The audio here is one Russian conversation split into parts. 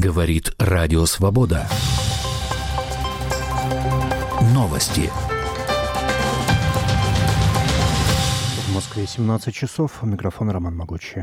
Говорит Радио Свобода. Новости. В Москве 17 часов. Микрофон Роман Могучий.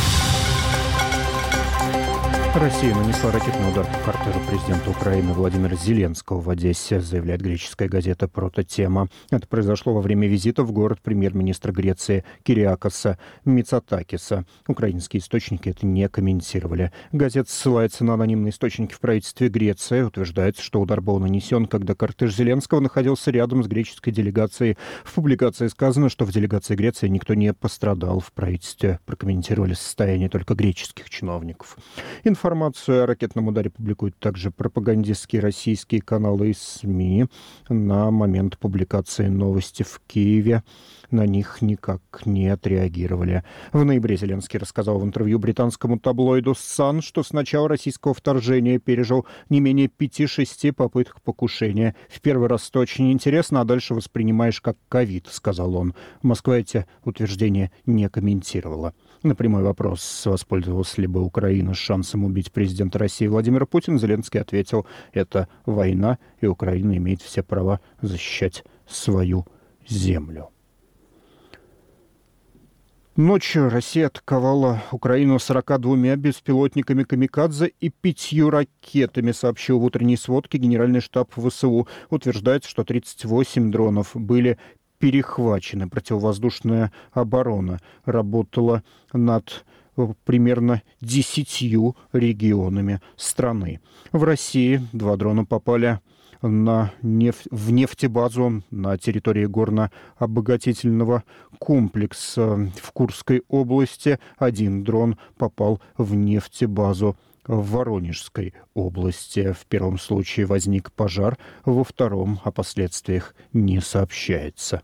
Россия нанесла ракетный удар по кортежу президента Украины Владимира Зеленского в Одессе, заявляет греческая газета «Прототема». Это произошло во время визита в город премьер-министра Греции Кириакоса Мицотакиса. Украинские источники это не комментировали. Газета ссылается на анонимные источники в правительстве Греции. Утверждается, что удар был нанесен, когда кортеж Зеленского находился рядом с греческой делегацией. В публикации сказано, что в делегации Греции никто не пострадал. В правительстве прокомментировали состояние только греческих чиновников. Информацию о ракетном ударе публикуют также пропагандистские российские каналы и СМИ. На момент публикации новости в Киеве на них никак не отреагировали. В ноябре Зеленский рассказал в интервью британскому таблоиду «Сан», что с начала российского вторжения пережил не менее 5-6 попыток покушения. В первый раз это очень интересно, а дальше воспринимаешь как ковид, сказал он. Москва эти утверждения не комментировала. На прямой вопрос, воспользовалась ли бы Украина шансом убить президента России Владимира Путина, Зеленский ответил: это война, и Украина имеет все права защищать свою землю. Ночью Россия атаковала Украину 42 беспилотниками «Камикадзе» и 5 ракетами, сообщил в утренней сводке Генеральный штаб ВСУ. Утверждается, что 38 дронов были перехвачены. Противовоздушная оборона работала над примерно 10 регионами страны. В России 2 дрона попали в нефтебазу на территории горно-обогатительного комплекса в Курской области. 1 дрон попал в нефтебазу в Воронежской области. В первом случае возник пожар, во втором о последствиях не сообщается.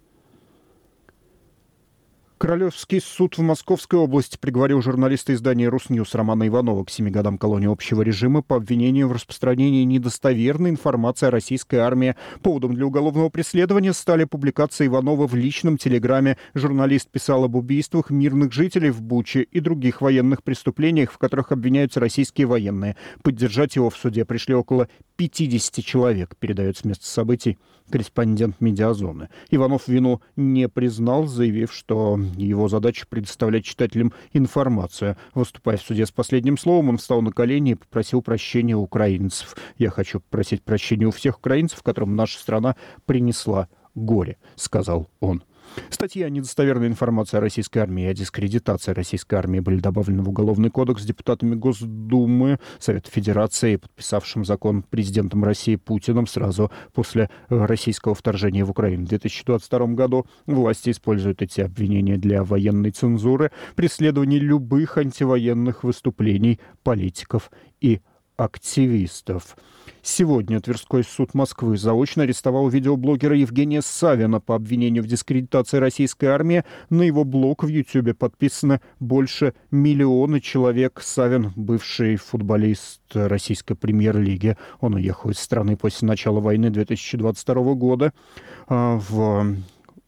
Королевский суд в Московской области приговорил журналиста издания «Русньюз» Романа Иванова к 7 годам колонии общего режима по обвинению в распространении недостоверной информации о российской армии. Поводом для уголовного преследования стали публикации Иванова в личном телеграме. Журналист писал об убийствах мирных жителей в Буче и других военных преступлениях, в которых обвиняются российские военные. Поддержать его в суде пришли около 50 человек, передает с места событий корреспондент «Медиазоны». Иванов вину не признал, заявив, что его задача предоставлять читателям информацию. Выступая в суде с последним словом, он встал на колени и попросил прощения у украинцев. «Я хочу попросить прощения у всех украинцев, которым наша страна принесла горе», — сказал он. Статьи о недостоверной информации о российской армии и о дискредитации российской армии были добавлены в Уголовный кодекс депутатами Госдумы Совета Федерации, подписавшим закон президентом России Путиным сразу после российского вторжения в Украину в 2022 году. Власти используют эти обвинения для военной цензуры, преследования любых антивоенных выступлений политиков и активистов. Сегодня Тверской суд Москвы заочно арестовал видеоблогера Евгения Савина по обвинению в дискредитации российской армии. На его блог в Ютьюбе подписано больше 1 миллиона человек. Савин – бывший футболист российской премьер-лиги. Он уехал из страны после начала войны 2022 года. В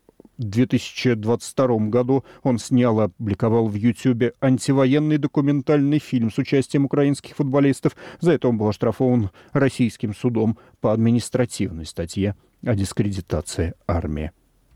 2022 году он снял и опубликовал в Ютьюбе антивоенный документальный фильм с участием украинских футболистов. За это он был оштрафован российским судом по административной статье о дискредитации армии.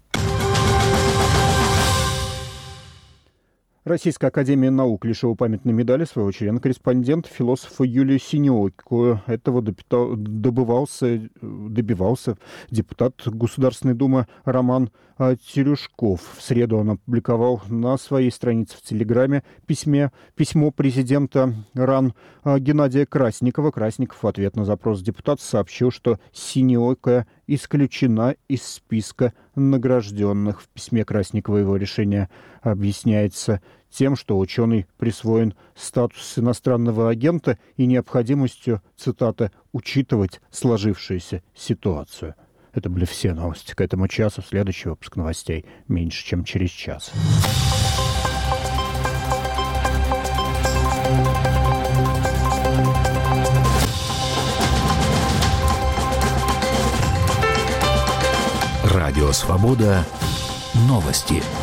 Российская академия наук лишила памятной медали своего члена-корреспондента, философа Юлию Синеокую. Этого добивался депутат Государственной Думы Роман Терюшков. В среду он опубликовал на своей странице в Телеграме письмо президента РАН Геннадия Красникова. Красников в ответ на запрос депутата сообщил, что Синеокая исключена из списка награжденных. В письме Красникова его решение объясняется тем, что ученый присвоен статус иностранного агента и необходимостью, цитата, «учитывать сложившуюся ситуацию». Это были все новости к этому часу. Следующий выпуск новостей меньше, чем через час. Радио «Свобода». Новости.